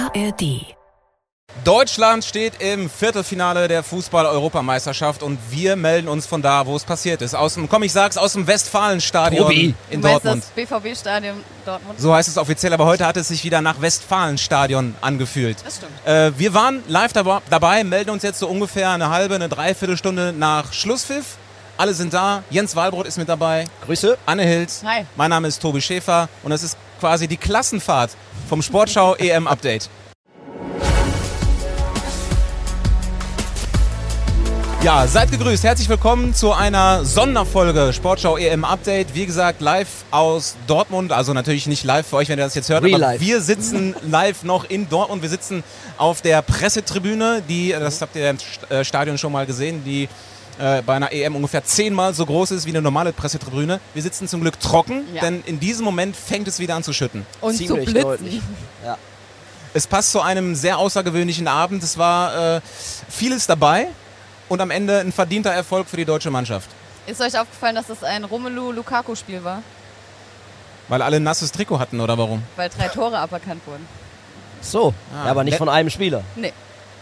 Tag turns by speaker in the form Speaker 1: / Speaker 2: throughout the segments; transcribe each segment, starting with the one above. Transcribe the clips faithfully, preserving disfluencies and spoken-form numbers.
Speaker 1: A R D.
Speaker 2: Deutschland steht im Viertelfinale der Fußball-Europameisterschaft und wir melden uns von da, wo es passiert ist. Aus dem, komm, ich sag's, aus dem Westfalenstadion
Speaker 3: Tobi.
Speaker 2: in
Speaker 4: du meinst
Speaker 2: Dortmund.
Speaker 4: Das B V B-Stadion Dortmund.
Speaker 2: So heißt es offiziell, aber heute hat es sich wieder nach Westfalenstadion angefühlt.
Speaker 4: Das stimmt.
Speaker 2: Äh, wir waren live dab- dabei, melden uns jetzt so ungefähr eine halbe, eine Dreiviertelstunde nach Schlusspfiff. Alle sind da. Jens Wahlbrot ist mit dabei.
Speaker 3: Grüße.
Speaker 2: Anne Hilz.
Speaker 4: Hi.
Speaker 2: Mein Name ist Tobi Schäfer und es ist quasi die Klassenfahrt vom Sportschau E M-Update. Ja, seid gegrüßt. Herzlich willkommen zu einer Sonderfolge Sportschau E M-Update. Wie gesagt, live aus Dortmund. Also natürlich nicht live für euch, wenn ihr das jetzt hört.
Speaker 3: Real
Speaker 2: aber
Speaker 3: life.
Speaker 2: wir sitzen live noch in Dortmund. Wir sitzen auf der Pressetribüne, die, das habt ihr im St- Stadion schon mal gesehen, die äh, bei einer E M ungefähr zehnmal so groß ist wie eine normale Pressetribüne. Wir sitzen zum Glück trocken,
Speaker 4: Ja.
Speaker 2: denn in diesem Moment fängt es wieder an zu schütten.
Speaker 4: Und zu
Speaker 3: Ziemlich
Speaker 4: blitzen.
Speaker 3: deutlich. Ja.
Speaker 2: Es passt zu einem sehr außergewöhnlichen Abend. Es war äh, vieles dabei. Und am Ende ein verdienter Erfolg für die deutsche Mannschaft.
Speaker 4: Ist euch aufgefallen, dass das ein Romelu-Lukaku-Spiel war?
Speaker 2: Weil alle ein nasses Trikot hatten, oder warum?
Speaker 4: Weil drei Tore aberkannt wurden.
Speaker 3: So,
Speaker 2: Ah,
Speaker 3: ja, aber nicht
Speaker 2: le-
Speaker 3: von einem Spieler.
Speaker 4: Nee.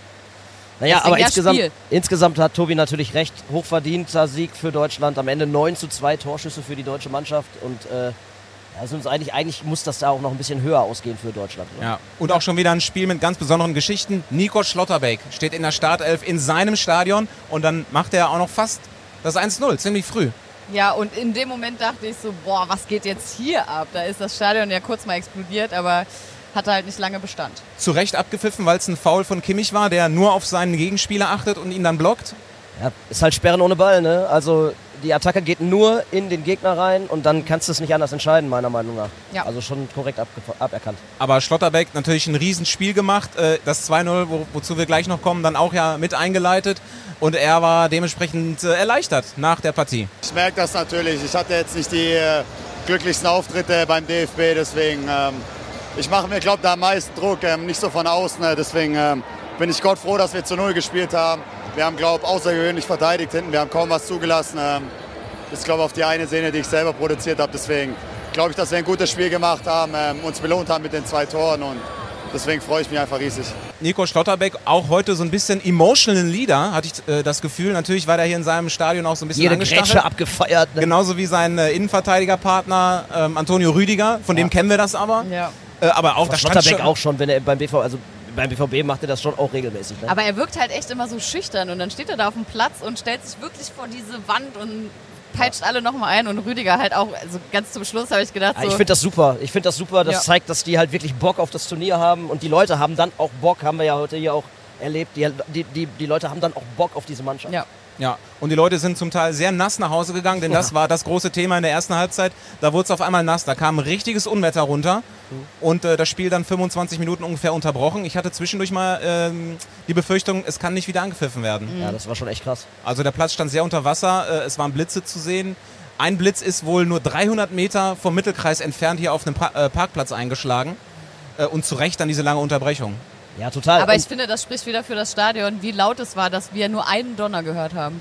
Speaker 3: Naja,
Speaker 4: Deswegen
Speaker 3: aber
Speaker 4: ja
Speaker 3: insgesamt,
Speaker 4: Spiel.
Speaker 3: insgesamt hat Tobi natürlich recht. Hochverdienter Sieg für Deutschland. Am Ende neun zu zwei Torschüsse für die deutsche Mannschaft. Und äh, also uns eigentlich, eigentlich muss das da auch noch ein bisschen höher ausgehen für Deutschland. Oder?
Speaker 2: Ja. Und auch schon wieder ein Spiel mit ganz besonderen Geschichten. Nico Schlotterbeck steht in der Startelf in seinem Stadion und dann macht er auch noch fast das eins null, ziemlich früh.
Speaker 4: Ja, und in dem Moment dachte ich so, boah, was geht jetzt hier ab? Da ist das Stadion ja kurz mal explodiert, aber hatte halt nicht lange Bestand.
Speaker 2: Zu Recht abgepfiffen, weil es ein Foul von Kimmich war, der nur auf seinen Gegenspieler achtet und ihn dann blockt.
Speaker 3: Ja, ist halt Sperren ohne Ball, ne? Also die Attacke geht nur in den Gegner rein und dann kannst du es nicht anders entscheiden, meiner Meinung nach.
Speaker 4: Ja.
Speaker 3: Also schon korrekt abge- aberkannt.
Speaker 2: Aber Schlotterbeck natürlich ein Riesenspiel gemacht. Äh, Das zwei null, wo, wozu wir gleich noch kommen, dann auch ja mit eingeleitet. Und er war dementsprechend äh, erleichtert nach der Partie.
Speaker 5: Ich merke das natürlich. Ich hatte jetzt nicht die äh, glücklichsten Auftritte beim D F B, deswegen ähm, ich mache mir, glaube da am meisten Druck, ähm, nicht so von außen. Äh, deswegen ähm, bin ich Gott froh, dass wir zu null gespielt haben. Wir haben, glaube ich, außergewöhnlich verteidigt hinten. Wir haben kaum was zugelassen. Ähm, das ist, glaube ich, auf die eine Szene, die ich selber produziert habe. Deswegen glaube ich, dass wir ein gutes Spiel gemacht haben, ähm, uns belohnt haben mit den zwei Toren und deswegen freue ich mich einfach riesig.
Speaker 2: Nico Schlotterbeck auch heute so ein bisschen emotional Leader, hatte ich äh, das Gefühl. Natürlich war der hier in seinem Stadion auch so ein bisschen
Speaker 3: Jede
Speaker 2: angestachelt.
Speaker 3: Grätsche abgefeiert. Ne?
Speaker 2: Genauso wie sein äh, Innenverteidigerpartner ähm, Antonio Rüdiger, von dem
Speaker 3: Ja.
Speaker 2: kennen wir das aber.
Speaker 4: Ja.
Speaker 2: Äh, aber auch
Speaker 3: Aber
Speaker 2: das stand
Speaker 3: Schlotterbeck
Speaker 2: schon-
Speaker 3: auch schon, wenn er beim B V, also beim B V B macht er das schon auch regelmäßig. Ne?
Speaker 4: Aber er wirkt halt echt immer so schüchtern und dann steht er da auf dem Platz und stellt sich wirklich vor diese Wand und peitscht alle nochmal ein und Rüdiger halt auch, also ganz zum Schluss habe ich gedacht
Speaker 3: Ja,
Speaker 4: so,
Speaker 3: ich finde das super. Ich finde das super. Das
Speaker 4: Ja.
Speaker 3: zeigt, dass die halt wirklich Bock auf das Turnier haben und die Leute haben dann auch Bock, haben wir ja heute hier auch erlebt. Die, die, die, die Leute haben dann auch Bock auf diese Mannschaft.
Speaker 4: ja.
Speaker 2: Ja, und die Leute sind zum Teil sehr nass nach Hause gegangen, denn das
Speaker 3: Ja.
Speaker 2: war das große Thema in der ersten Halbzeit. Da wurde es auf einmal nass, da kam ein richtiges Unwetter runter und äh, das Spiel dann fünfundzwanzig Minuten ungefähr unterbrochen. Ich hatte zwischendurch mal ähm, die Befürchtung, es kann nicht wieder angepfiffen werden.
Speaker 3: Ja, das war schon echt krass.
Speaker 2: Also der Platz stand sehr unter Wasser, äh, es waren Blitze zu sehen. Ein Blitz ist wohl nur dreihundert Meter vom Mittelkreis entfernt hier auf einem pa- äh, Parkplatz eingeschlagen äh, und zu Recht dann diese lange Unterbrechung.
Speaker 3: Ja, total.
Speaker 4: Aber
Speaker 3: Und-
Speaker 4: ich finde, das spricht wieder für das Stadion, wie laut es war, dass wir nur einen Donner gehört haben.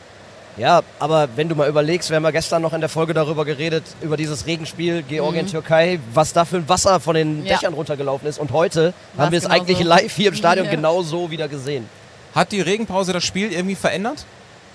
Speaker 3: Ja, aber wenn du mal überlegst, wir haben ja gestern noch in der Folge darüber geredet, über dieses Regenspiel Georgien-Türkei, was da für ein Wasser von den
Speaker 4: Ja.
Speaker 3: Dächern runtergelaufen ist. Und heute
Speaker 4: War's
Speaker 3: haben wir es
Speaker 4: genauso.
Speaker 3: eigentlich live hier im Stadion
Speaker 4: Ja.
Speaker 3: genau so wieder gesehen.
Speaker 2: Hat die Regenpause das Spiel irgendwie verändert?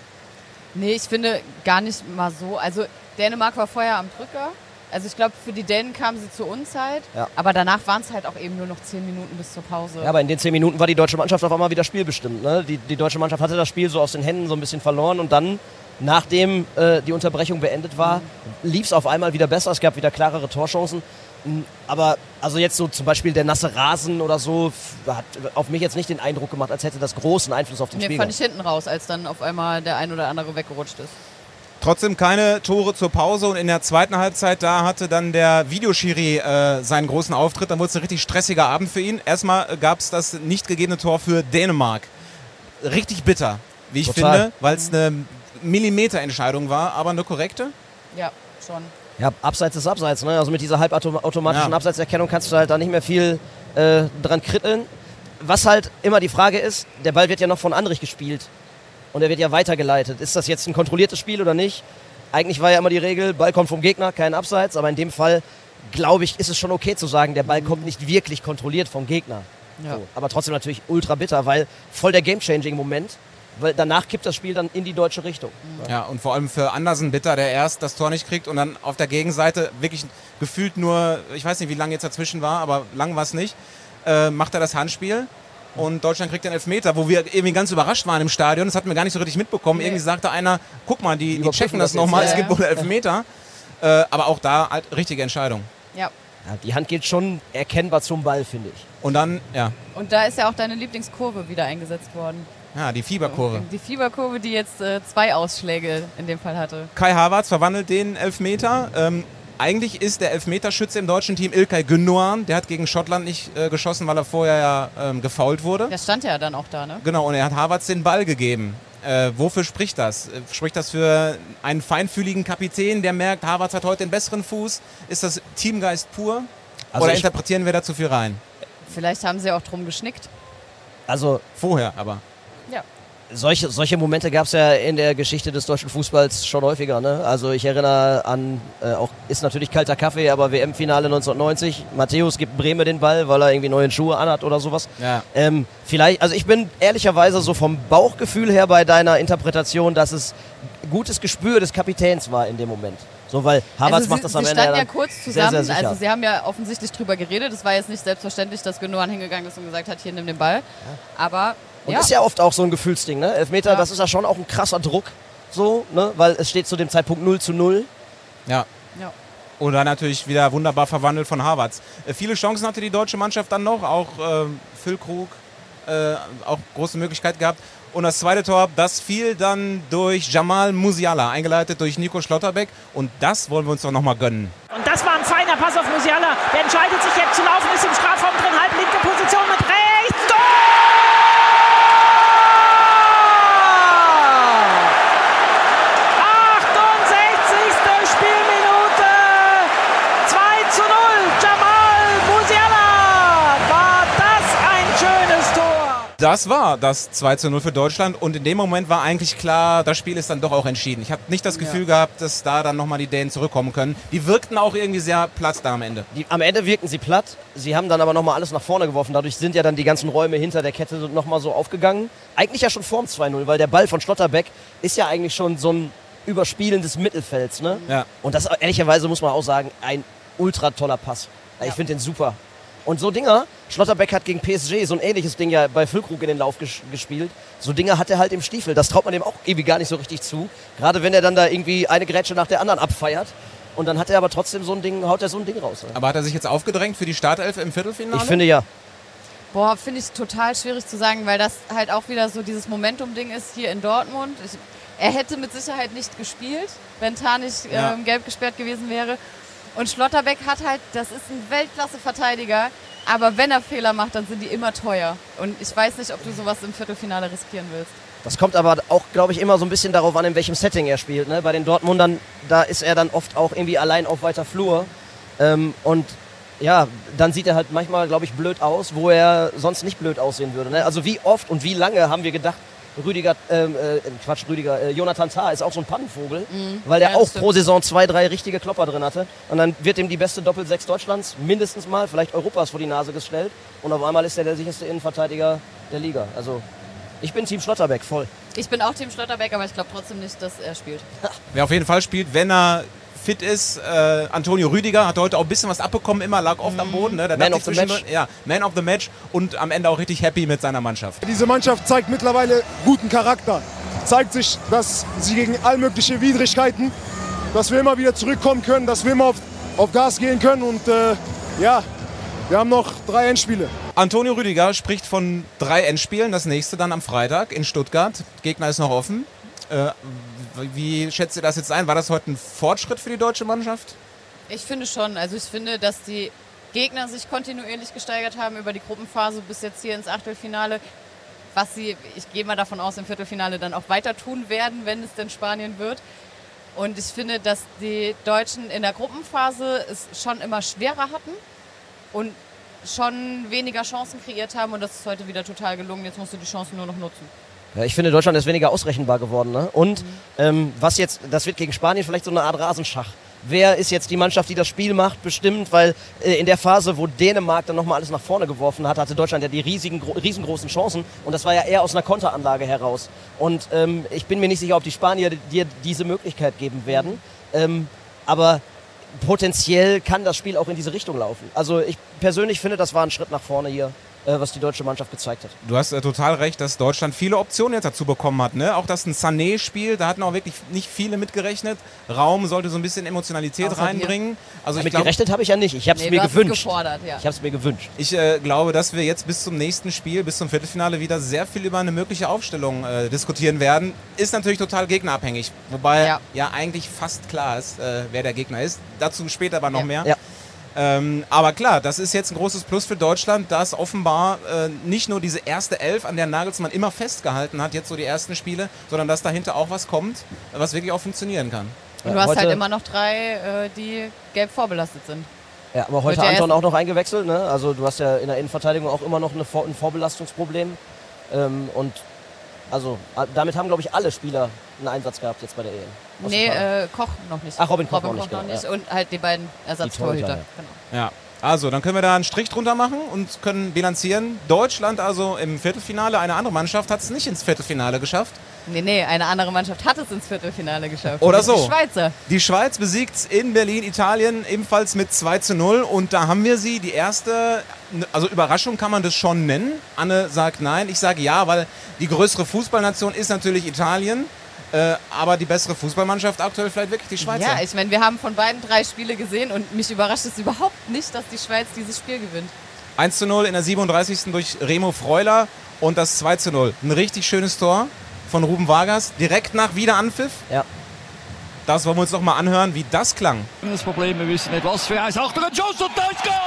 Speaker 4: Nee, ich finde gar nicht mal so. Also Dänemark war vorher am Drücker. Also ich glaube, für die Dänen kamen sie zur Unzeit.
Speaker 3: Ja.
Speaker 4: Aber danach waren es halt auch eben nur noch zehn Minuten bis zur Pause.
Speaker 3: Ja, aber in den zehn Minuten war die deutsche Mannschaft auf einmal wieder spielbestimmt. Ne? Die, die deutsche Mannschaft hatte das Spiel so aus den Händen so ein bisschen verloren und dann, nachdem äh, die Unterbrechung beendet war, lief es auf einmal wieder besser. Es gab wieder klarere Torchancen. Mm, Aber also jetzt so zum Beispiel der nasse Rasen oder so f- hat auf mich jetzt nicht den Eindruck gemacht, als hätte das großen Einfluss auf den
Speaker 4: Nee,
Speaker 3: Spiel
Speaker 4: fand
Speaker 3: gehabt.
Speaker 4: ich hinten raus, als dann auf einmal der ein oder andere weggerutscht ist.
Speaker 2: Trotzdem keine Tore zur Pause und in der zweiten Halbzeit, da hatte dann der Videoschiri äh, seinen großen Auftritt. Dann wurde es ein richtig stressiger Abend für ihn. Erstmal gab es das nicht gegebene Tor für Dänemark. Richtig bitter, wie ich
Speaker 3: Total.
Speaker 2: finde, weil es eine Millimeterentscheidung war, aber eine korrekte.
Speaker 4: Ja, schon.
Speaker 3: Ja, Abseits ist Abseits. Ne? Also mit dieser halbautomatischen
Speaker 2: Ja.
Speaker 3: Abseitserkennung kannst du halt da nicht mehr viel äh, dran kritteln. Was halt immer die Frage ist, der Ball wird ja noch von Andrich gespielt. Und er wird ja weitergeleitet. Ist das jetzt ein kontrolliertes Spiel oder nicht? Eigentlich war ja immer die Regel, Ball kommt vom Gegner, kein Abseits. Aber in dem Fall, glaube ich, ist es schon okay zu sagen, der Ball kommt nicht wirklich kontrolliert vom Gegner.
Speaker 4: Ja.
Speaker 3: So. Aber trotzdem natürlich ultra bitter, weil voll der Game-Changing-Moment. Weil danach kippt das Spiel dann in die deutsche Richtung.
Speaker 2: Ja, und vor allem für Andersen bitter, der erst das Tor nicht kriegt und dann auf der Gegenseite wirklich gefühlt nur, ich weiß nicht, wie lange jetzt dazwischen war, aber lang war es nicht, äh, macht er das Handspiel und Deutschland kriegt den Elfmeter, wo wir irgendwie ganz überrascht waren im Stadion. Das hatten wir gar nicht so richtig mitbekommen. Nee. Irgendwie sagte einer, guck mal, die, die checken das, das nochmal, ja, es gibt wohl Elfmeter. Äh, aber auch da halt richtige Entscheidung.
Speaker 4: Ja.
Speaker 3: Ja, die Hand geht schon erkennbar zum Ball, finde ich.
Speaker 2: Und dann, ja.
Speaker 4: Und da ist ja auch deine Lieblingskurve wieder eingesetzt worden.
Speaker 2: Ja, die Fieberkurve.
Speaker 4: Die Fieberkurve, die jetzt äh, zwei Ausschläge in dem Fall hatte.
Speaker 2: Kai Havertz verwandelt den Elfmeter. Ähm, eigentlich ist der Elfmeterschütze im deutschen Team İlkay Gündoğan. Der hat gegen Schottland nicht äh, geschossen, weil er vorher ja ähm, gefoult wurde.
Speaker 4: Der stand ja dann auch da, ne?
Speaker 2: Genau, und er hat Havertz den Ball gegeben. Äh, wofür spricht das? Äh, spricht das für einen feinfühligen Kapitän, der merkt, Havertz hat heute den besseren Fuß? Ist das Teamgeist pur?
Speaker 3: Also
Speaker 2: Oder interpretieren wir da zu viel rein?
Speaker 4: Vielleicht haben sie auch drum geschnickt.
Speaker 3: Also
Speaker 2: vorher aber.
Speaker 4: Ja.
Speaker 3: Solche, solche Momente gab es ja in der Geschichte des deutschen Fußballs schon häufiger. Ne? Also ich erinnere an, äh, auch ist natürlich kalter Kaffee, aber W M-Finale neunzehnhundertneunzig. Matthäus gibt Brehme den Ball, weil er irgendwie neue Schuhe anhat oder sowas.
Speaker 2: Ja.
Speaker 3: Ähm, vielleicht, also ich bin ehrlicherweise so vom Bauchgefühl her bei deiner Interpretation, dass es gutes Gespür des Kapitäns war in dem Moment. So, weil Havertz
Speaker 4: also
Speaker 3: macht
Speaker 4: sie,
Speaker 3: das am
Speaker 4: sie
Speaker 3: Ende
Speaker 4: standen
Speaker 3: ja
Speaker 4: ja kurz zusammen,
Speaker 3: sehr, sehr sicher.
Speaker 4: also sie haben ja offensichtlich drüber geredet. Es war jetzt nicht selbstverständlich, dass Gündoğan hingegangen ist und gesagt hat, hier nimm den Ball. Ja. Aber
Speaker 3: Und
Speaker 4: ja.
Speaker 3: ist ja oft auch so ein Gefühlsding, ne? Elfmeter,
Speaker 4: Ja.
Speaker 3: das ist ja schon auch ein krasser Druck, so, ne? Weil es steht zu dem Zeitpunkt null zu null.
Speaker 2: Ja.
Speaker 4: Ja.
Speaker 2: Und dann natürlich wieder wunderbar verwandelt von Havertz. Äh, viele Chancen hatte die deutsche Mannschaft dann noch, auch äh, Füllkrug, äh, auch große Möglichkeit gehabt. Und das zweite Tor, das fiel dann durch Jamal Musiala, eingeleitet durch Nico Schlotterbeck. Und das wollen wir uns doch nochmal gönnen.
Speaker 1: Und das war ein feiner Pass auf Musiala. Der entscheidet sich jetzt zu laufen, ist im Strafraum drin, halb linke Position mit rechts. Tor! achtundsechzigste Spielminute. zwei zu null. Jamal Musiala. War das ein schönes Tor.
Speaker 2: Das war das zwei zu null für Deutschland und in dem Moment war eigentlich klar, das Spiel ist dann doch auch entschieden. Ich habe nicht das Gefühl ja. gehabt, dass da dann nochmal die Dänen zurückkommen können. Die wirkten auch irgendwie sehr platt da am Ende.
Speaker 3: Die, am Ende wirkten sie platt, sie haben dann aber nochmal alles nach vorne geworfen. Dadurch sind ja dann die ganzen Räume hinter der Kette nochmal so aufgegangen. Eigentlich ja schon vorm zwei null, weil der Ball von Schlotterbeck ist ja eigentlich schon so ein Überspielen des Mittelfelds. Ne?
Speaker 2: Ja.
Speaker 3: Und das ehrlicherweise muss man auch sagen, ein ultra toller Pass. Ich
Speaker 4: Ja.
Speaker 3: finde den super. Und so Dinger, Schlotterbeck hat gegen P S G so ein ähnliches Ding ja bei Füllkrug in den Lauf ges- gespielt. So Dinger hat er halt im Stiefel. Das traut man dem auch irgendwie gar nicht so richtig zu. Gerade wenn er dann da irgendwie eine Grätsche nach der anderen abfeiert. Und dann hat er aber trotzdem so ein Ding, haut er so ein Ding raus. Ne?
Speaker 2: Aber hat er sich jetzt aufgedrängt für die Startelf im Viertelfinale?
Speaker 3: Ich finde ja.
Speaker 4: Boah, finde ich total schwierig zu sagen, weil das halt auch wieder so dieses Momentum-Ding ist hier in Dortmund. Ich, er hätte mit Sicherheit nicht gespielt, wenn Tah nicht
Speaker 2: Ja.
Speaker 4: ähm, gelb gesperrt gewesen wäre. Und Schlotterbeck hat halt, das ist ein Weltklasse-Verteidiger, aber wenn er Fehler macht, dann sind die immer teuer. Und ich weiß nicht, ob du sowas im Viertelfinale riskieren willst.
Speaker 3: Das kommt aber auch, glaube ich, immer so ein bisschen darauf an, in welchem Setting er spielt. Ne? Bei den Dortmundern, da ist er dann oft auch irgendwie allein auf weiter Flur. Ähm, und ja, dann sieht er halt manchmal, glaube ich, blöd aus, wo er sonst nicht blöd aussehen würde. Ne? Also wie oft und wie lange haben wir gedacht, Rüdiger, ähm, äh, Quatsch, Rüdiger, äh, Jonathan Tah ist auch so ein Pannenvogel,
Speaker 4: Mhm.
Speaker 3: weil der
Speaker 4: Ja,
Speaker 3: auch
Speaker 4: stimmt.
Speaker 3: pro Saison zwei, drei richtige Klopper drin hatte. Und dann wird ihm die beste Doppelsechs Deutschlands mindestens mal, vielleicht Europas vor die Nase gestellt. Und auf einmal ist er der sicherste Innenverteidiger der Liga. Also ich bin Team Schlotterbeck, voll.
Speaker 4: Ich bin auch Team Schlotterbeck, aber ich glaube trotzdem nicht, dass er spielt.
Speaker 2: Wer auf jeden Fall spielt, wenn er fit ist, äh, Antonio Rüdiger hat heute auch ein bisschen was abbekommen, immer lag oft am Boden. Ne? Der
Speaker 3: Man
Speaker 2: dachte
Speaker 3: of the
Speaker 2: zwischendurch-
Speaker 3: Match.
Speaker 2: Ja, Man of the Match und am Ende auch richtig happy mit seiner Mannschaft.
Speaker 6: Diese Mannschaft zeigt mittlerweile guten Charakter. Zeigt sich, dass sie gegen all mögliche Widrigkeiten, dass wir immer wieder zurückkommen können, dass wir immer auf, auf Gas gehen können. Und äh, ja, wir haben noch drei Endspiele.
Speaker 2: Antonio Rüdiger spricht von drei Endspielen, das nächste dann am Freitag in Stuttgart. Gegner ist noch offen. Äh, wie schätzt ihr das jetzt ein? War das heute ein Fortschritt für die deutsche Mannschaft?
Speaker 4: Ich finde schon. Also ich finde, dass die Gegner sich kontinuierlich gesteigert haben über die Gruppenphase bis jetzt hier ins Achtelfinale. Was sie, ich gehe mal davon aus, im Viertelfinale dann auch weiter tun werden, wenn es denn Spanien wird. Und ich finde, dass die Deutschen in der Gruppenphase es schon immer schwerer hatten und schon weniger Chancen kreiert haben. Und das ist heute wieder total gelungen. Jetzt musst du die Chancen nur noch nutzen.
Speaker 3: Ja, ich finde, Deutschland ist weniger ausrechenbar geworden. Ne? Und ähm, was jetzt, das wird gegen Spanien vielleicht so eine Art Rasenschach. wer ist jetzt die Mannschaft, die das Spiel macht, bestimmt, weil äh, in der Phase, wo Dänemark dann nochmal alles nach vorne geworfen hat, hatte Deutschland ja die riesigen, gro- riesengroßen Chancen und das war ja eher aus einer Konteranlage heraus. Und ähm, ich bin mir nicht sicher, ob die Spanier dir diese Möglichkeit geben werden, ähm, aber potenziell kann das Spiel auch in diese Richtung laufen. Also ich persönlich finde, das war ein Schritt nach vorne hier, äh, was die deutsche Mannschaft gezeigt hat.
Speaker 2: Du hast äh, total recht, dass Deutschland viele Optionen jetzt dazu bekommen hat. Ne? Auch dass ein Sané spielt, da hatten auch wirklich nicht viele mitgerechnet. Raum sollte so ein bisschen Emotionalität
Speaker 4: Außer
Speaker 2: reinbringen. Also ich
Speaker 3: Damit
Speaker 2: glaub,
Speaker 3: gerechnet habe ich ja nicht. Ich habe es
Speaker 4: Nee,
Speaker 3: mir
Speaker 4: du hast es
Speaker 3: gewünscht.
Speaker 4: gefordert, ja.
Speaker 3: Ich habe es mir gewünscht.
Speaker 2: Ich äh, glaube, dass wir jetzt bis zum nächsten Spiel, bis zum Viertelfinale wieder sehr viel über eine mögliche Aufstellung äh, diskutieren werden. Ist natürlich total gegnerabhängig. Wobei ja,
Speaker 4: Ja.
Speaker 2: eigentlich fast klar ist, äh, wer der Gegner ist. Dazu später aber noch
Speaker 4: Ja.
Speaker 2: mehr.
Speaker 3: Ja.
Speaker 2: Ähm, aber klar, das ist jetzt ein großes Plus für Deutschland, dass offenbar äh, nicht nur diese erste Elf, an der Nagelsmann immer festgehalten hat, jetzt so die ersten Spiele, sondern dass dahinter auch was kommt, was wirklich auch funktionieren kann.
Speaker 4: Und
Speaker 3: Ja,
Speaker 4: du hast
Speaker 3: heute-
Speaker 4: halt immer noch drei, äh, die gelb vorbelastet sind.
Speaker 3: Ja, aber heute
Speaker 4: Wird ja
Speaker 3: Anton
Speaker 4: erst-
Speaker 3: auch noch eingewechselt. Ne? Also du hast ja in der Innenverteidigung auch immer noch eine Vor- ein Vorbelastungsproblem. Ähm, und also a- damit haben, glaube ich, alle Spieler einen Einsatz gehabt jetzt bei der E M. Aus
Speaker 4: Nee,
Speaker 3: dem Kader.
Speaker 4: äh, Koch noch nicht.
Speaker 3: Ach, Robin Koch noch nicht, genau, ja.
Speaker 4: Und halt die beiden Ersatztorhüter.
Speaker 3: Torhüter,
Speaker 4: Genau.
Speaker 2: Ja, also dann können wir da einen Strich drunter machen und können bilanzieren. Deutschland also im Viertelfinale, eine andere Mannschaft hat es nicht ins Viertelfinale geschafft.
Speaker 4: Nee, nee, eine andere Mannschaft hat es ins Viertelfinale geschafft.
Speaker 2: Oder
Speaker 4: Die
Speaker 2: so.
Speaker 4: Schweizer.
Speaker 2: Die Schweiz besiegt in Berlin Italien ebenfalls mit zwei zu null und da haben wir sie, die erste, also Überraschung kann man das schon nennen. Anne sagt nein, ich sage ja, weil die größere Fußballnation ist natürlich Italien, äh, aber die bessere Fußballmannschaft aktuell vielleicht wirklich die Schweizer.
Speaker 4: Ja, ich meine, wir haben von beiden drei Spiele gesehen und mich überrascht es überhaupt nicht, dass die Schweiz dieses Spiel gewinnt.
Speaker 2: eins zu null in der siebenunddreißigsten durch Remo Freuler und das zwei zu null. Ein richtig schönes Tor von Ruben Vargas, direkt nach Wiederanpfiff.
Speaker 3: Ja.
Speaker 2: Das wollen wir uns noch mal anhören, wie das klang.
Speaker 7: Das Problem, wir wissen nicht, was für eins. Achtung, ein Schuss und da ist Goal!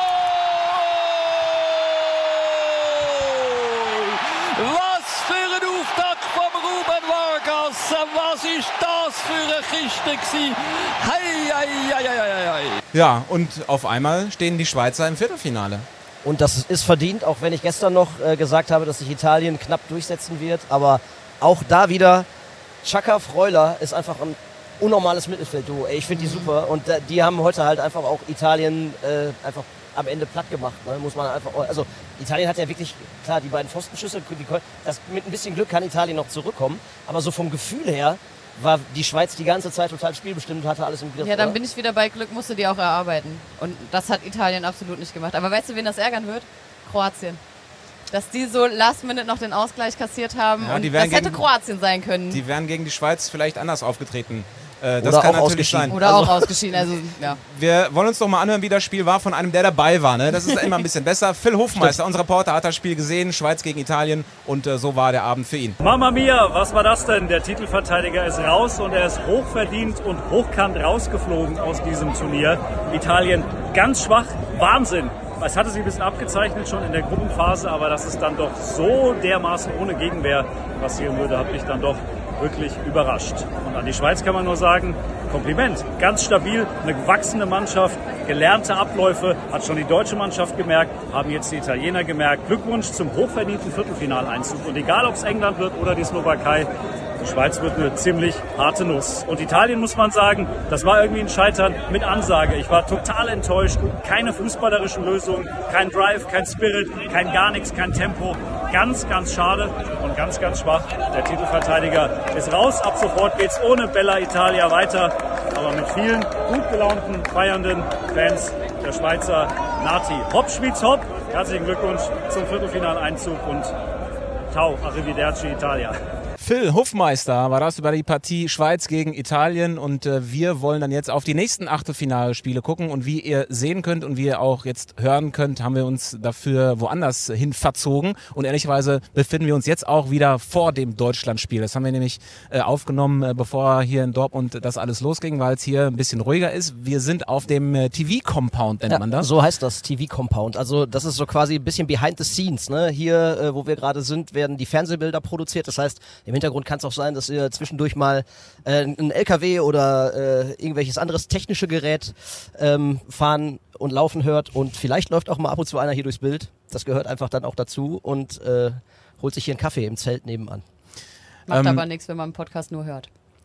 Speaker 7: Was für ein Auftakt vom Ruben Vargas! Was ist das für eine Kiste gewesen? Hei, hei, hei, hei, hei.
Speaker 2: Ja, und auf einmal stehen die Schweizer im Viertelfinale.
Speaker 3: Und das ist verdient, auch wenn ich gestern noch äh, gesagt habe, dass sich Italien knapp durchsetzen wird. Aber auch da wieder, Xhaka Freuler ist einfach ein unnormales Mittelfeldduo. Ey, ich finde die super. Und äh, die haben heute halt einfach auch Italien äh, einfach am Ende platt gemacht. Ne? Muss man einfach, also Italien hat ja wirklich, klar, die beiden Pfostenschüsse, die, das, mit ein bisschen Glück kann Italien noch zurückkommen. Aber so vom Gefühl her war die Schweiz die ganze Zeit total spielbestimmt, hatte alles im Griff.
Speaker 4: Ja, dann
Speaker 3: oder?
Speaker 4: bin ich wieder bei Glück, musst du die auch erarbeiten. Und das hat Italien absolut nicht gemacht. Aber weißt du, wen das ärgern wird? Kroatien. Dass die so last minute noch den Ausgleich kassiert haben.
Speaker 2: Ja,
Speaker 4: und
Speaker 2: die
Speaker 4: das
Speaker 2: werden
Speaker 4: hätte
Speaker 2: gegen-
Speaker 4: Kroatien sein können.
Speaker 2: Die wären gegen die Schweiz vielleicht anders aufgetreten. Äh, das
Speaker 3: Oder
Speaker 2: kann
Speaker 3: auch
Speaker 2: natürlich sein.
Speaker 3: ausgeschieden.
Speaker 4: Oder auch ausgeschieden. Also, ja.
Speaker 2: Wir wollen uns doch mal anhören, wie das Spiel war von einem, der dabei war. Ne? Das ist immer ein bisschen besser. Phil Hofmeister, unser Reporter, hat das Spiel gesehen. Schweiz gegen Italien. Und äh, so war der Abend für ihn.
Speaker 8: Mama mia, was war das denn? Der Titelverteidiger ist raus und er ist hochverdient und hochkant rausgeflogen aus diesem Turnier. Italien ganz schwach, Wahnsinn. Es hatte sich ein bisschen abgezeichnet schon in der Gruppenphase, aber dass es dann doch so dermaßen ohne Gegenwehr passieren würde, hat mich dann doch wirklich überrascht. Und an die Schweiz kann man nur sagen, Kompliment. Ganz stabil, eine gewachsene Mannschaft, gelernte Abläufe, hat schon die deutsche Mannschaft gemerkt, haben jetzt die Italiener gemerkt. Glückwunsch zum hochverdienten Viertelfinaleinzug. Und egal, ob es England wird oder die Slowakei, die Schweiz wird eine ziemlich harte Nuss. Und Italien, muss man sagen, das war irgendwie ein Scheitern mit Ansage. Ich war total enttäuscht. Keine fußballerischen Lösungen, kein Drive, kein Spirit, kein gar nichts, kein Tempo. Ganz, ganz schade und ganz, ganz schwach. Der Titelverteidiger ist raus. Ab sofort geht's ohne Bella Italia weiter. Aber mit vielen gut gelaunten, feiernden Fans der Schweizer Nati. Hopp, Schwyz, hopp. Herzlichen Glückwunsch zum Viertelfinaleinzug und Ciao, arrivederci Italia.
Speaker 2: Phil Hofmeister war das über die Partie Schweiz gegen Italien und äh, wir wollen dann jetzt auf die nächsten Achtelfinalspiele gucken und wie ihr sehen könnt und wie ihr auch jetzt hören könnt, haben wir uns dafür woanders hin verzogen und ehrlicherweise befinden wir uns jetzt auch wieder vor dem Deutschlandspiel. Das haben wir nämlich äh, aufgenommen, äh, bevor hier in Dortmund das alles losging, weil es hier ein bisschen ruhiger ist. Wir sind auf dem äh, T V-Compound, nennt
Speaker 3: Ja,
Speaker 2: man das.
Speaker 3: so heißt das, T V-Compound. Also das ist so quasi ein bisschen behind the scenes. Ne? Hier, äh, wo wir gerade sind, werden die Fernsehbilder produziert. Das heißt, im Hintergrund kann es auch sein, dass ihr zwischendurch mal äh, einen L K W oder äh, irgendwelches anderes technische Gerät ähm, fahren und laufen hört. Und vielleicht läuft auch mal ab und zu einer hier durchs Bild. Das gehört einfach dann auch dazu und äh, holt sich hier einen Kaffee im Zelt nebenan.
Speaker 4: Macht
Speaker 2: Ähm,
Speaker 4: aber nichts, wenn man einen Podcast nur hört.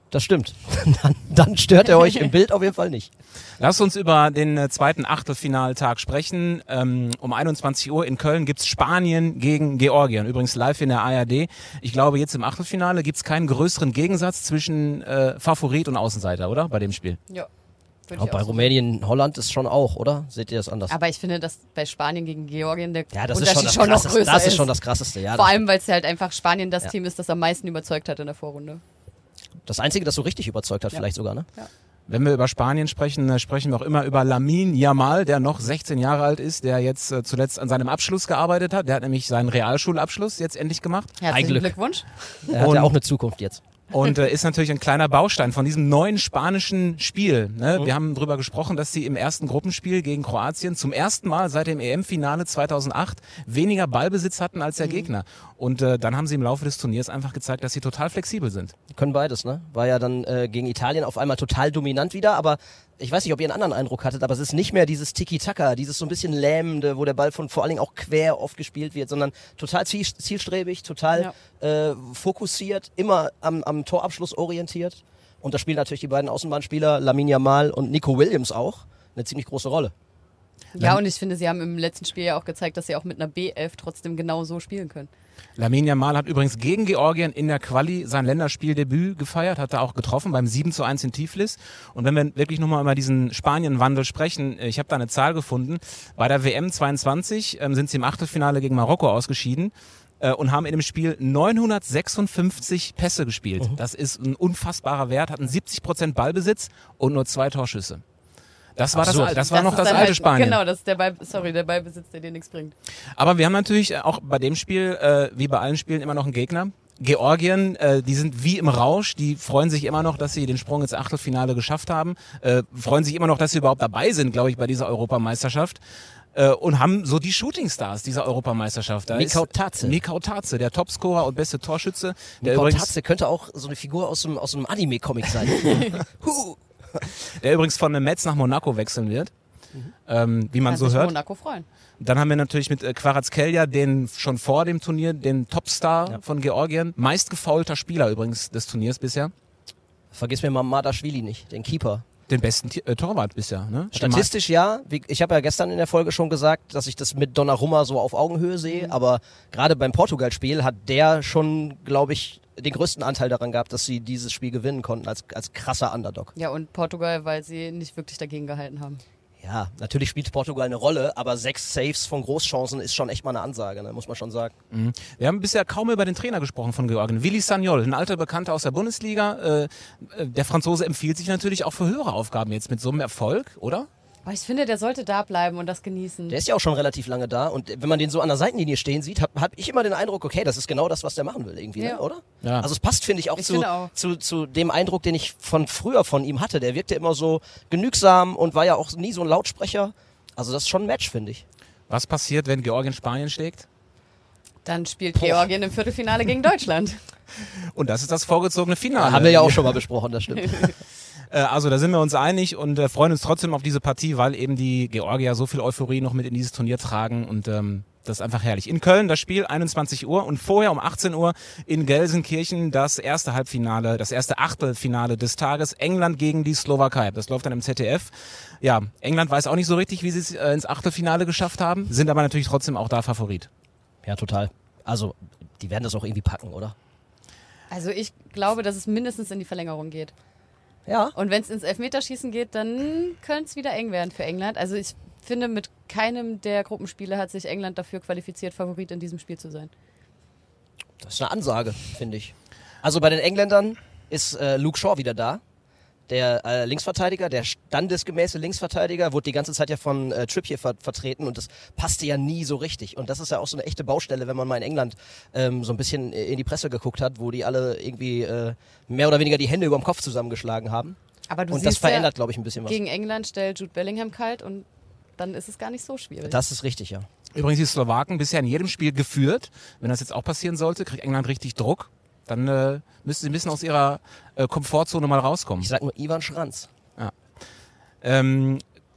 Speaker 3: Das stimmt. dann, dann stört er euch im Bild auf jeden Fall nicht.
Speaker 2: Lasst uns über den äh, zweiten Achtelfinaltag sprechen. Ähm, um einundzwanzig Uhr in Köln gibt's Spanien gegen Georgien. Übrigens live in der A R D. Ich glaube, jetzt im Achtelfinale gibt's keinen größeren Gegensatz zwischen äh, Favorit und Außenseiter, oder? Bei dem Spiel.
Speaker 4: Ja.
Speaker 3: Auch bei so Rumänien, Holland ist schon auch, oder? Seht ihr das anders?
Speaker 4: Aber ich finde, dass bei Spanien gegen Georgien der
Speaker 3: ja, das
Speaker 4: Unterschied
Speaker 3: ist
Speaker 4: schon,
Speaker 3: schon, das
Speaker 4: noch
Speaker 3: größer
Speaker 4: größer
Speaker 3: ist. Das ist schon das Krasseste, ja.
Speaker 4: Vor allem, weil es halt einfach Spanien das
Speaker 3: ja.
Speaker 4: Team ist, das am meisten überzeugt hat in der Vorrunde.
Speaker 3: Das Einzige, das so richtig überzeugt hat, ja. vielleicht sogar, ne?
Speaker 4: Ja.
Speaker 2: Wenn wir über Spanien sprechen, äh, sprechen wir auch immer über Lamine Yamal, der noch sechzehn Jahre alt ist, der jetzt äh, zuletzt an seinem Abschluss gearbeitet hat. Der hat nämlich seinen Realschulabschluss jetzt endlich gemacht.
Speaker 4: Herzlichen Glückwunsch.
Speaker 3: Er hat ja auch eine Zukunft jetzt.
Speaker 2: Und äh, ist natürlich ein kleiner Baustein von diesem neuen spanischen Spiel. Ne? Mhm. Wir haben darüber gesprochen, dass sie im ersten Gruppenspiel gegen Kroatien zum ersten Mal seit dem E M-Finale zweitausendacht weniger Ballbesitz hatten als der mhm. Gegner. Und äh, dann haben sie im Laufe des Turniers einfach gezeigt, dass sie total flexibel sind.
Speaker 3: Können beides, ne? War ja dann äh, gegen Italien auf einmal total dominant wieder, aber ich weiß nicht, ob ihr einen anderen Eindruck hattet, aber es ist nicht mehr dieses Tiki-Taka, dieses so ein bisschen lähmende, wo der Ball von vor allen Dingen auch quer oft gespielt wird, sondern total ziel zielstrebig, total ja. äh, fokussiert, immer am, am Torabschluss orientiert. Und da spielen natürlich die beiden Außenbahnspieler, Lamine Yamal und Nico Williams auch, eine ziemlich große Rolle.
Speaker 4: Ja, und ich finde, sie haben im letzten Spiel ja auch gezeigt, dass sie auch mit einer B elf trotzdem genau so spielen können.
Speaker 2: Lamine Yamal hat übrigens gegen Georgien in der Quali sein Länderspieldebüt gefeiert, hat er auch getroffen beim sieben zu eins in Tiflis. Und wenn wir wirklich nochmal über diesen Spanien-Wandel sprechen, ich habe da eine Zahl gefunden, bei der W M zweiundzwanzig ähm, sind sie im Achtelfinale gegen Marokko ausgeschieden äh, und haben in dem Spiel neunhundertsechsundfünfzig Pässe gespielt. Mhm. Das ist ein unfassbarer Wert, hatten siebzig Prozent Ballbesitz und nur zwei Torschüsse. Das war, das, das war
Speaker 4: das
Speaker 2: noch das alte halt, Spanien.
Speaker 4: Genau, das ist der Ball, sorry, der Ballbesitz, der dir nichts bringt.
Speaker 2: Aber wir haben natürlich auch bei dem Spiel, äh, wie bei allen Spielen, immer noch einen Gegner. Georgien, äh, die sind wie im Rausch, die freuen sich immer noch, dass sie den Sprung ins Achtelfinale geschafft haben, äh, freuen sich immer noch, dass sie überhaupt dabei sind, glaube ich, bei dieser Europameisterschaft. Äh, und haben so die Shootingstars dieser Europameisterschaft. Da
Speaker 3: Mikau Tatze.
Speaker 2: Mikau Tatze, der Topscorer und beste Torschütze. Der
Speaker 3: Mikau Tatze könnte auch so eine Figur aus einem, aus einem Anime-Comic sein. huh.
Speaker 2: Der übrigens von Metz nach Monaco wechseln wird, mhm. ähm, wie man
Speaker 4: Kann
Speaker 2: so
Speaker 4: sich
Speaker 2: hört.
Speaker 4: Monaco freuen.
Speaker 2: Dann haben wir natürlich mit äh, Kvaratskhelia, den schon vor dem Turnier, den Topstar ja. von Georgien, meist gefoulter Spieler übrigens des Turniers bisher.
Speaker 3: Vergiss mir mal Mamardashvili nicht, den Keeper.
Speaker 2: Den besten äh, Torwart bisher, ne?
Speaker 3: Statistisch ja. Wie, ich habe ja gestern in der Folge schon gesagt, dass ich das mit Donnarumma so auf Augenhöhe sehe, mhm. aber gerade beim Portugal-Spiel hat der schon, glaube ich, den größten Anteil daran gehabt, dass sie dieses Spiel gewinnen konnten, als, als krasser Underdog.
Speaker 4: Ja, und Portugal, weil sie nicht wirklich dagegen gehalten haben.
Speaker 3: Ja, natürlich spielt Portugal eine Rolle, aber sechs Saves von Großchancen ist schon echt mal eine Ansage, ne? Muss man schon sagen.
Speaker 2: Mhm. Wir haben bisher kaum über den Trainer gesprochen von Georgien. Willi Sagnol, ein alter Bekannter aus der Bundesliga. Äh, der Franzose empfiehlt sich natürlich auch für höhere Aufgaben jetzt mit so einem Erfolg, oder?
Speaker 4: Aber ich finde, der sollte da bleiben und das genießen.
Speaker 3: Der ist ja auch schon relativ lange da und wenn man den so an der Seitenlinie stehen sieht, habe hab ich immer den Eindruck, okay, das ist genau das, was der machen will irgendwie,
Speaker 4: ja.
Speaker 3: ne? Oder?
Speaker 2: Ja.
Speaker 3: Also es passt, finde ich, auch,
Speaker 4: ich
Speaker 3: zu,
Speaker 4: finde auch
Speaker 3: zu, zu dem Eindruck, den ich von früher von ihm hatte. Der wirkte immer so genügsam und war ja auch nie so ein Lautsprecher. Also das ist schon ein Match, finde ich.
Speaker 2: Was passiert, wenn Georgien Spanien schlägt?
Speaker 4: Dann spielt Boah. Georgien im Viertelfinale gegen Deutschland.
Speaker 2: Und das ist das vorgezogene Finale.
Speaker 3: Ja, haben wir ja auch schon mal besprochen, das stimmt.
Speaker 2: Also da sind wir uns einig und äh, freuen uns trotzdem auf diese Partie, weil eben die Georgier so viel Euphorie noch mit in dieses Turnier tragen und ähm, das ist einfach herrlich. In Köln das Spiel, einundzwanzig Uhr und vorher um achtzehn Uhr in Gelsenkirchen das erste Halbfinale, das erste Achtelfinale des Tages, England gegen die Slowakei. Das läuft dann im Z D F. Ja, England weiß auch nicht so richtig, wie sie es äh, ins Achtelfinale geschafft haben, sind aber natürlich trotzdem auch da Favorit.
Speaker 3: Ja, total. Also, die werden das auch irgendwie packen, oder?
Speaker 4: Also ich glaube, dass es mindestens in die Verlängerung geht.
Speaker 3: Ja.
Speaker 4: Und wenn es ins Elfmeterschießen geht, dann könnte es wieder eng werden für England. Also ich finde, mit keinem der Gruppenspiele hat sich England dafür qualifiziert, Favorit in diesem Spiel zu sein.
Speaker 3: Das ist eine Ansage, finde ich. Also bei den Engländern ist äh, Luke Shaw wieder da. Der äh, Linksverteidiger, der standesgemäße Linksverteidiger, wurde die ganze Zeit ja von äh, Trippier ver vertreten und das passte ja nie so richtig. Und das ist ja auch so eine echte Baustelle, wenn man mal in England ähm, so ein bisschen in die Presse geguckt hat, wo die alle irgendwie äh, mehr oder weniger die Hände über dem Kopf zusammengeschlagen haben.
Speaker 4: Aber du
Speaker 3: und
Speaker 4: siehst
Speaker 3: das verändert,
Speaker 4: ja,
Speaker 3: glaube ich, ein bisschen was.
Speaker 4: Gegen England stellt Jude Bellingham kalt und dann ist es gar nicht so schwierig.
Speaker 3: Das ist richtig, ja.
Speaker 2: Übrigens die Slowaken bisher in jedem Spiel geführt. Wenn das jetzt auch passieren sollte, kriegt England richtig Druck. Dann äh, müssen sie ein bisschen aus ihrer äh, Komfortzone mal rauskommen.
Speaker 3: Ich sag nur Ivan Schranz.
Speaker 2: Ja. Ähm,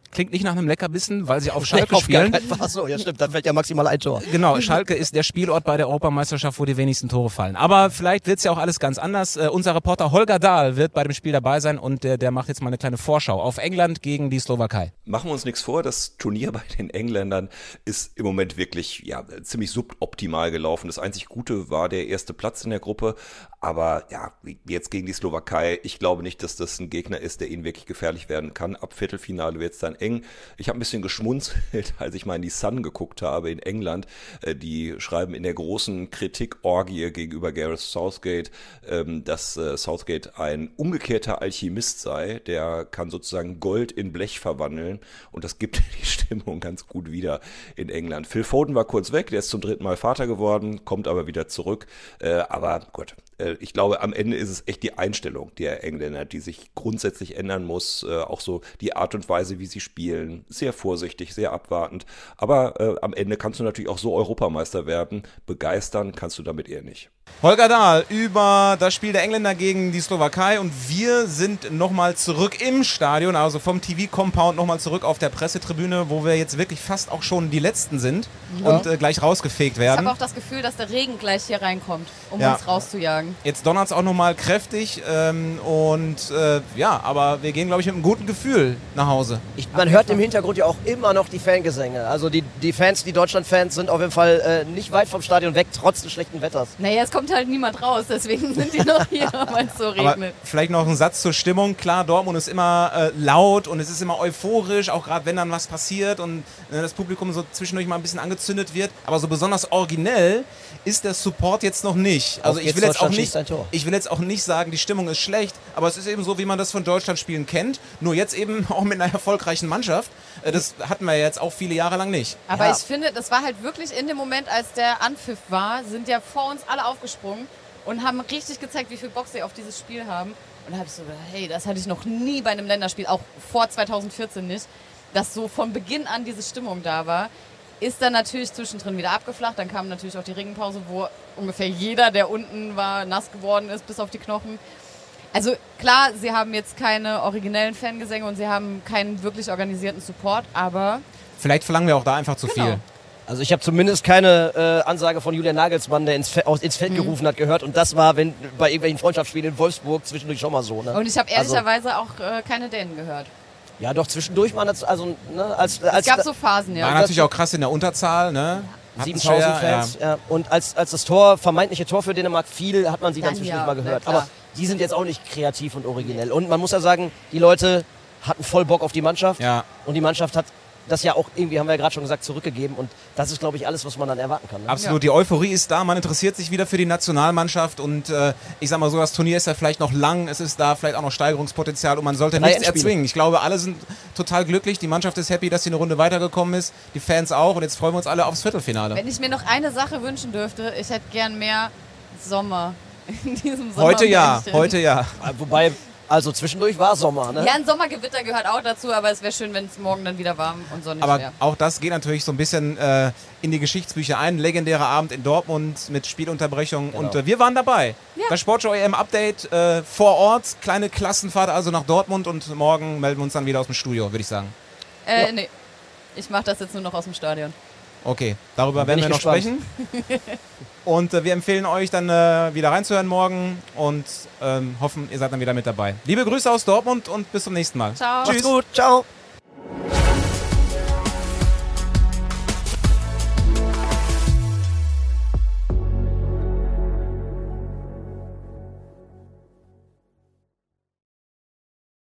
Speaker 2: klingt nicht nach einem Leckerbissen, weil sie auf Schalke
Speaker 3: auf
Speaker 2: spielen.
Speaker 3: Achso, ja stimmt, dann fällt ja maximal ein Tor.
Speaker 2: Genau, Schalke ist der Spielort bei der Europameisterschaft, wo die wenigsten Tore fallen. Aber vielleicht wird's ja auch alles ganz anders. Äh, unser Reporter Holger Dahl wird bei dem Spiel dabei sein und der, der macht jetzt mal eine kleine Vorschau auf England gegen die Slowakei.
Speaker 9: Machen wir uns nichts vor, das Turnier bei den Engländern ist im Moment wirklich ja, ziemlich suboptimal gelaufen. Das einzig Gute war der erste Platz in der Gruppe, aber ja, jetzt gegen die Slowakei, ich glaube nicht, dass das ein Gegner ist, der ihnen wirklich gefährlich werden kann. Ab Viertelfinale wird's dann eng. Ich habe ein bisschen geschmunzelt, als ich mal in die Sun geguckt habe in England. Die schreiben in der großen Kritikorgie gegenüber Gareth Southgate, dass Southgate ein umgekehrter Alchemist sei. Der kann sozusagen Gold in Blech verwandeln und das gibt die Stimmung ganz gut wieder in England. Phil Foden war kurz weg, der ist zum dritten Mal Vater geworden, kommt aber wieder zurück. Aber gut, ich glaube, am Ende ist es echt die Einstellung der Engländer, die sich grundsätzlich ändern muss. Auch so die Art und Weise, wie sie spielen. Sehr vorsichtig, sehr abwartend. Aber äh, am Ende kannst du natürlich auch so Europameister werden. Begeistern kannst du damit eher nicht.
Speaker 2: Holger Dahl über das Spiel der Engländer gegen die Slowakei und wir sind nochmal zurück im Stadion, also vom T V-Compound nochmal zurück auf der Pressetribüne, wo wir jetzt wirklich fast auch schon die Letzten sind ja. und äh, gleich rausgefegt werden.
Speaker 4: Ich habe auch das Gefühl, dass der Regen gleich hier reinkommt, um
Speaker 2: ja.
Speaker 4: uns rauszujagen.
Speaker 2: Jetzt donnert es auch nochmal kräftig ähm, und äh, ja, aber wir gehen, glaube ich, mit einem guten Gefühl nach Hause.
Speaker 3: Ich, man hört im Hintergrund ja auch immer noch die Fangesänge. Also die, die Fans, die Deutschland-Fans sind auf jeden Fall äh, nicht weit vom Stadion weg, trotz des schlechten Wetters.
Speaker 4: Naja, es kommt halt niemand raus, deswegen sind die noch hier, weil es so regnet.
Speaker 2: Aber vielleicht noch ein Satz zur Stimmung. Klar, Dortmund ist immer äh, laut und es ist immer euphorisch, auch gerade wenn dann was passiert und äh, das Publikum so zwischendurch mal ein bisschen angezündet wird. Aber so besonders originell ist der Support jetzt noch nicht. Also ich will jetzt auch nicht, ich will jetzt auch nicht sagen, die Stimmung ist schlecht, aber es ist eben so, wie man das von Deutschland-Spielen kennt. Nur jetzt eben auch mit einer erfolgreichen Mannschaft. Äh, das hatten wir jetzt auch viele Jahre lang nicht.
Speaker 4: Aber
Speaker 3: ja.
Speaker 4: ich finde, das war halt wirklich in dem Moment, als der Anpfiff war, sind ja vor uns alle aufgesprungen und haben richtig gezeigt, wie viel Bock sie auf dieses Spiel haben. Und da habe ich so gedacht, hey, das hatte ich noch nie bei einem Länderspiel, auch vor zwanzig vierzehn nicht, dass so von Beginn an diese Stimmung da war. Ist dann natürlich zwischendrin wieder abgeflacht. Dann kam natürlich auch die Regenpause, wo ungefähr jeder, der unten war, nass geworden ist, bis auf die Knochen. Also klar, sie haben jetzt keine originellen Fangesänge und sie haben keinen wirklich organisierten Support, aber...
Speaker 2: Vielleicht verlangen wir auch da einfach zu
Speaker 4: genau.
Speaker 2: viel.
Speaker 3: Also ich habe zumindest keine äh, Ansage von Julian Nagelsmann, der ins, Fe- aus, ins Feld mhm. gerufen hat, gehört. Und das war wenn bei irgendwelchen Freundschaftsspielen in Wolfsburg zwischendurch schon mal so. Ne?
Speaker 4: Und ich habe ehrlicherweise also, auch äh, keine Dänen gehört.
Speaker 3: Ja, doch, zwischendurch waren das, also, ne, als, als...
Speaker 4: Es gab so Phasen, ja.
Speaker 2: War natürlich auch krass in der Unterzahl, ne?
Speaker 3: siebentausend Fans, ja. Ja. Und als, als das Tor, vermeintliche Tor für Dänemark fiel, hat man sie dann, dann zwischendurch ja, mal gehört. Aber die sind jetzt auch nicht kreativ und originell. Und man muss ja sagen, die Leute hatten voll Bock auf die Mannschaft.
Speaker 2: Ja.
Speaker 3: Und die Mannschaft hat das ja auch irgendwie, haben wir ja gerade schon gesagt, zurückgegeben. Und das ist, glaube ich, alles, was man dann erwarten kann. Ne?
Speaker 2: Absolut,
Speaker 4: ja.
Speaker 2: Die Euphorie ist da, man interessiert sich wieder für die Nationalmannschaft und äh, ich sag mal so, das Turnier ist ja vielleicht noch lang, es ist da vielleicht auch noch Steigerungspotenzial und man sollte
Speaker 3: Drei
Speaker 2: nichts
Speaker 3: Endspiele.
Speaker 2: erzwingen. Ich glaube, alle sind total glücklich, die Mannschaft ist happy, dass sie eine Runde weitergekommen ist, die Fans auch und jetzt freuen wir uns alle aufs Viertelfinale.
Speaker 4: Wenn ich mir noch eine Sache wünschen dürfte, ich hätte gern mehr Sommer in diesem Sommer.
Speaker 2: Heute ja, heute ja.
Speaker 3: Wobei... Also zwischendurch war Sommer, ne?
Speaker 4: Ja, ein Sommergewitter gehört auch dazu, aber es wäre schön, wenn es morgen dann wieder warm und sonnig wäre.
Speaker 2: Aber auch das geht natürlich so ein bisschen äh, in die Geschichtsbücher ein. Legendärer Abend in Dortmund mit Spielunterbrechung. Genau. Und äh, wir waren dabei. Ja. Bei Sportschau E M Update äh, vor Ort. Kleine Klassenfahrt also nach Dortmund und morgen melden wir uns dann wieder aus dem Studio, würde ich sagen.
Speaker 4: Äh,
Speaker 3: ja.
Speaker 4: nee. Ich mache das jetzt nur noch aus dem Stadion.
Speaker 2: Okay, darüber
Speaker 3: Bin
Speaker 2: werden wir noch
Speaker 3: gespannt.
Speaker 2: sprechen. Und äh, wir empfehlen euch dann äh, wieder reinzuhören morgen und ähm, hoffen, ihr seid dann wieder mit dabei. Liebe Grüße aus Dortmund und bis zum nächsten Mal.
Speaker 4: Ciao.
Speaker 3: Macht's gut. Ciao.